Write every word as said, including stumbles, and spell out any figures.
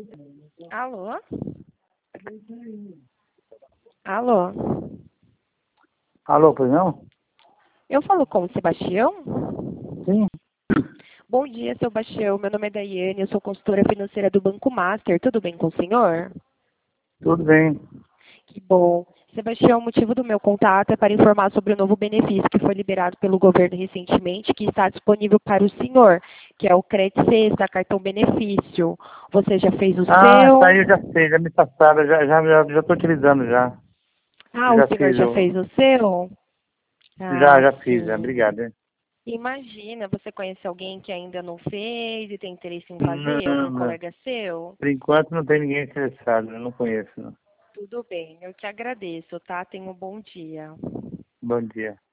Alô? Alô? Alô, pois não? Eu falo com o Sebastião? Sim, Bom dia, Sebastião. Meu nome é Daiane, eu sou consultora financeira do Banco Master. Tudo bem com o senhor? tudo bem. Que bom. Sebastião, o motivo do meu contato é para informar sobre o novo benefício que foi liberado pelo governo recentemente, que está disponível para o senhor, que é o Crédito Sexta, cartão benefício. Você já fez o Ah, seu? tá aí, eu já sei, já me passaram, já já já já estou utilizando já. Ah, o Já senhor fiz já o, fez o seu? já Ah, já fiz, já, sim. obrigado. Hein? Imagina, você conhece alguém que ainda não fez e tem interesse em fazer? Não, Algum não. colega seu? Por enquanto não tem ninguém interessado, eu não conheço. Não. Tudo bem, eu te agradeço, tá? Tenha um bom dia. Bom dia.